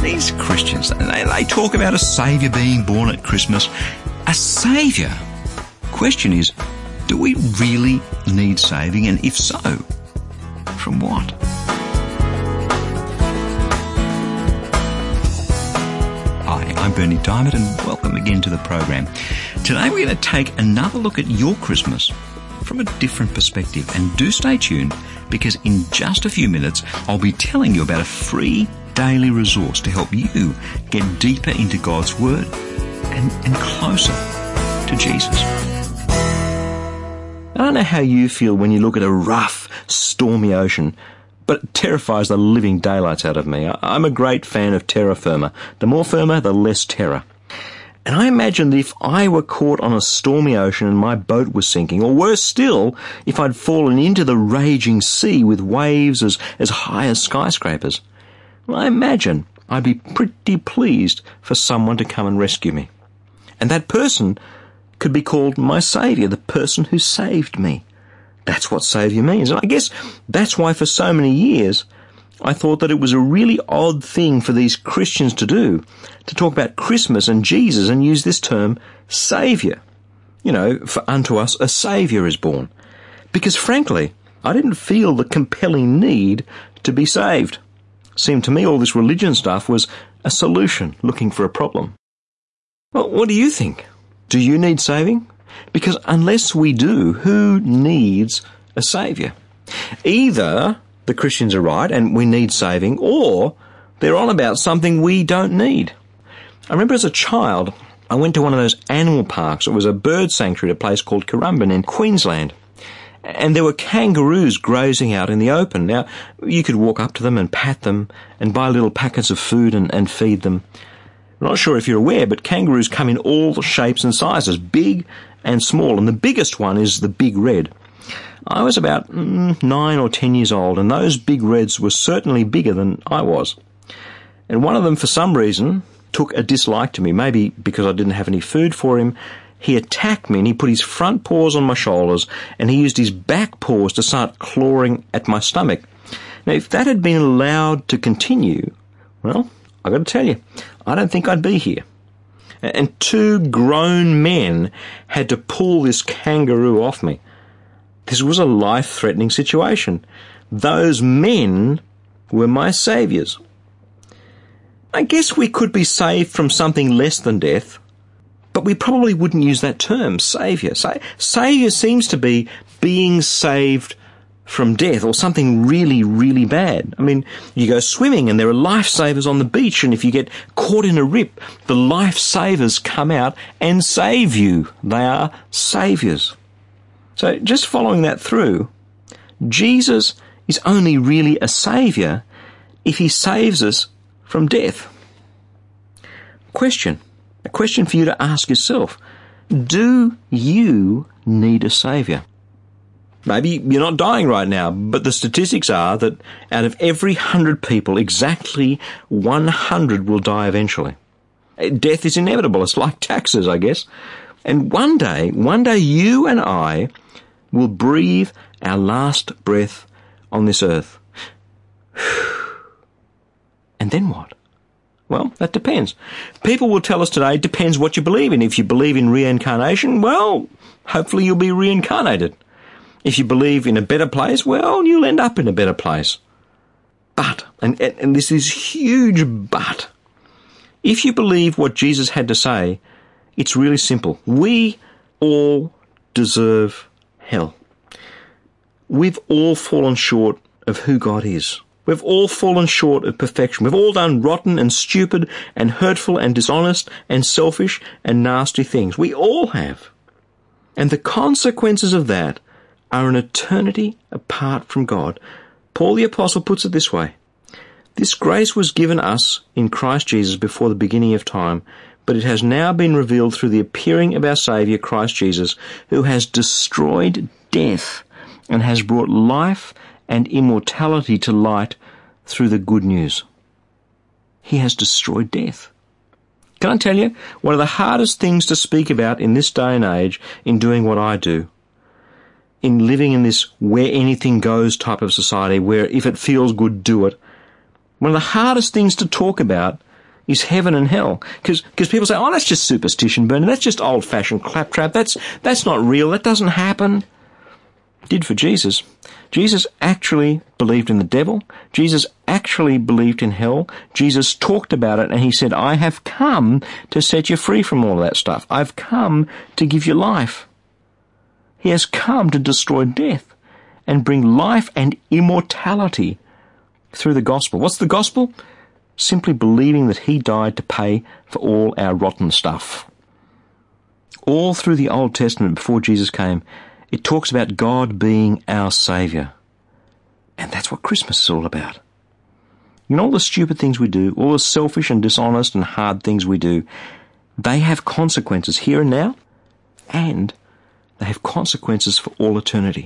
These Christians, they talk about a saviour being born at Christmas. A saviour? Question is, do we really need saving? And if so, from what? Hi, I'm Bernie Diamond and welcome again to the program. Today we're going to take another look at your Christmas from a different perspective. And do stay tuned, because in just a few minutes I'll be telling you about a free daily resource to help you get deeper into God's Word and closer to Jesus. I don't know how you feel when you look at a rough, stormy ocean, but it terrifies the living daylights out of me. I'm a great fan of terra firma. The more firma, the less terror. And I imagine that if I were caught on a stormy ocean and my boat was sinking, or worse still, if I'd fallen into the raging sea with waves as high as skyscrapers, well, I imagine I'd be pretty pleased for someone to come and rescue me. And that person could be called my saviour, the person who saved me. That's what saviour means. And I guess that's why for so many years I thought that it was a really odd thing for these Christians to do, to talk about Christmas and Jesus and use this term, saviour. You know, for unto us a saviour is born. Because frankly, I didn't feel the compelling need to be saved. Seemed to me all this religion stuff was a solution looking for a problem. Well, what do you think? Do you need saving? Because unless we do, who needs a saviour? Either the Christians are right and we need saving, or they're on about something we don't need. I remember as a child, I went to one of those animal parks. It was a bird sanctuary at a place called Currumbin in Queensland. And there were kangaroos grazing out in the open. Now, you could walk up to them and pat them and buy little packets of food and feed them. I'm not sure if you're aware, but kangaroos come in all shapes and sizes, big and small. And the biggest one is the big red. I was about 9 or 10 years old, and those big reds were certainly bigger than I was. And one of them, for some reason, took a dislike to me, maybe because I didn't have any food for him. He attacked me and he put his front paws on my shoulders and he used his back paws to start clawing at my stomach. Now, if that had been allowed to continue, well, I've got to tell you, I don't think I'd be here. And 2 grown men had to pull this kangaroo off me. This was a life-threatening situation. Those men were my saviours. I guess we could be saved from something less than death, but we probably wouldn't use that term, saviour. Saviour seems to be being saved from death or something really, really bad. I mean, you go swimming and there are lifesavers on the beach, and if you get caught in a rip, the lifesavers come out and save you. They are saviours. So just following that through, Jesus is only really a saviour if he saves us from death. A question for you to ask yourself. Do you need a saviour? Maybe you're not dying right now, but the statistics are that out of every 100 people, exactly 100 will die eventually. Death is inevitable. It's like taxes, I guess. And one day you and I will breathe our last breath on this earth. And then what? Well, that depends. People will tell us today it depends what you believe in. If you believe in reincarnation, well, hopefully you'll be reincarnated. If you believe in a better place, well, you'll end up in a better place. But, and this is huge but, if you believe what Jesus had to say, it's really simple. We all deserve hell. We've all fallen short of who God is. We've all fallen short of perfection. We've all done rotten and stupid and hurtful and dishonest and selfish and nasty things. We all have. And the consequences of that are an eternity apart from God. Paul the Apostle puts it this way. This grace was given us in Christ Jesus before the beginning of time, but it has now been revealed through the appearing of our Saviour, Christ Jesus, who has destroyed death and has brought life and immortality to light through the good news. He has destroyed death. Can I tell you, one of the hardest things to speak about in this day and age in doing what I do, in living in this where anything goes type of society, where if it feels good, do it, one of the hardest things to talk about is heaven and hell. Because people say, oh, that's just superstition, Bernie. That's just old-fashioned claptrap. That's not real. That doesn't happen. It did for Jesus. Jesus actually believed in the devil. Jesus actually believed in hell. Jesus talked about it and he said, I have come to set you free from all of that stuff. I've come to give you life. He has come to destroy death and bring life and immortality through the gospel. What's the gospel? Simply believing that he died to pay for all our rotten stuff. All through the Old Testament before Jesus came, it talks about God being our Saviour. And that's what Christmas is all about. You know, all the stupid things we do, all the selfish and dishonest and hard things we do, they have consequences here and now, and they have consequences for all eternity.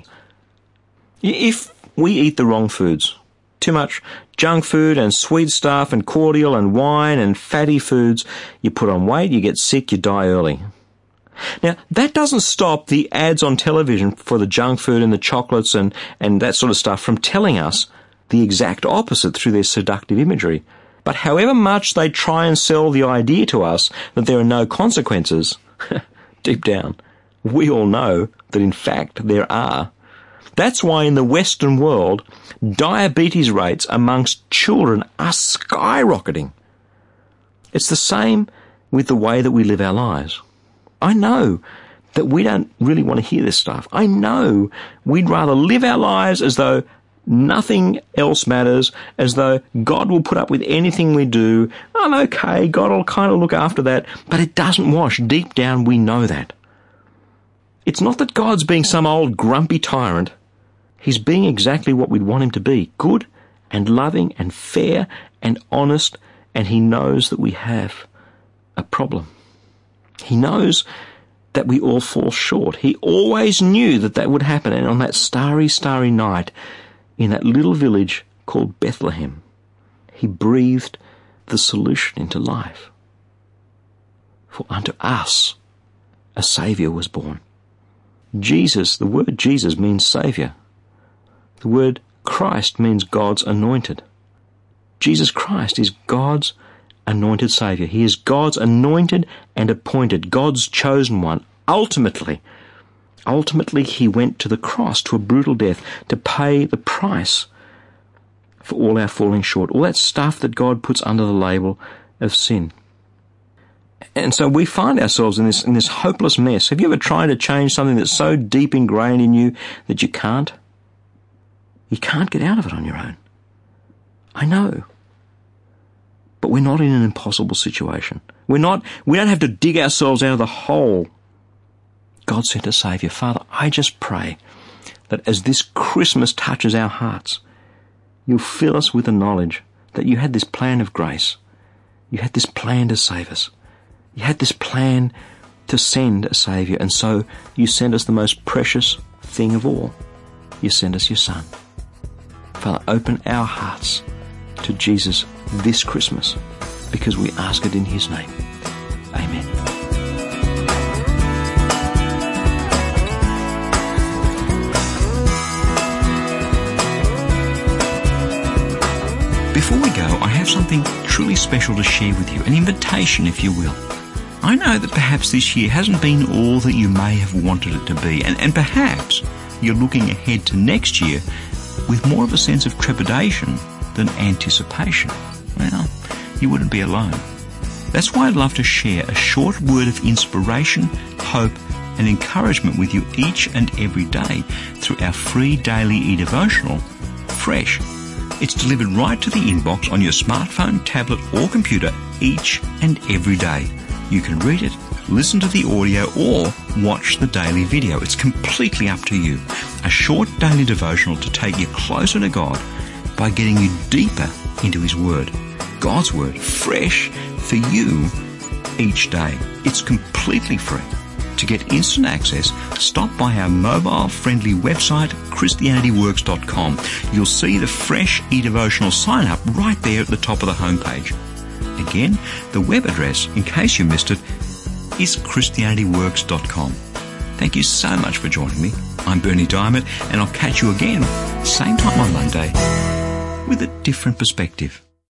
If we eat the wrong foods, too much junk food and sweet stuff and cordial and wine and fatty foods, you put on weight, you get sick, you die early. Now, that doesn't stop the ads on television for the junk food and the chocolates and that sort of stuff from telling us the exact opposite through their seductive imagery. But however much they try and sell the idea to us that there are no consequences, deep down, we all know that in fact there are. That's why in the Western world, diabetes rates amongst children are skyrocketing. It's the same with the way that we live our lives. I know that we don't really want to hear this stuff. I know we'd rather live our lives as though nothing else matters, as though God will put up with anything we do. I'm okay, God will kind of look after that, but it doesn't wash. Deep down, we know that. It's not that God's being some old grumpy tyrant. He's being exactly what we'd want him to be, good and loving and fair and honest, and he knows that we have a problem. He knows that we all fall short. He always knew that that would happen, and on that starry, starry night in that little village called Bethlehem, he breathed the solution into life. For unto us a Saviour was born. Jesus, the word Jesus means Saviour. The word Christ means God's anointed. Jesus Christ is God's anointed Saviour. He is God's anointed and appointed, God's chosen one. Ultimately, he went to the cross, to a brutal death, to pay the price for all our falling short, all that stuff that God puts under the label of sin. And so we find ourselves in this hopeless mess. Have you ever tried to change something that's so deep ingrained in you that you can't? You can't get out of it on your own. I know. But we're not in an impossible situation. We don't have to dig ourselves out of the hole. God sent a Saviour. Father, I just pray that as this Christmas touches our hearts, you'll fill us with the knowledge that you had this plan of grace. You had this plan to save us. You had this plan to send a Saviour, and so you sent us the most precious thing of all. You sent us your Son. Father, open our hearts to Jesus this Christmas, because we ask it in his name. Amen. Before we go, I have something truly special to share with you, an invitation, if you will. I know that perhaps this year hasn't been all that you may have wanted it to be, and perhaps you're looking ahead to next year with more of a sense of trepidation than anticipation. Well, you wouldn't be alone. That's why I'd love to share a short word of inspiration, hope, and encouragement with you each and every day through our free daily e-devotional, Fresh. It's delivered right to the inbox on your smartphone, tablet, or computer each and every day. You can read it, listen to the audio, or watch the daily video. It's completely up to you. A short daily devotional to take you closer to God by getting you deeper into his Word. God's Word, fresh for you each day. It's completely free. To get instant access, stop by our mobile-friendly website, ChristianityWorks.com. You'll see the fresh e-devotional sign-up right there at the top of the homepage. Again, the web address, in case you missed it, is ChristianityWorks.com. Thank you so much for joining me. I'm Bernie Diamond, and I'll catch you again, same time on Monday, with a different perspective.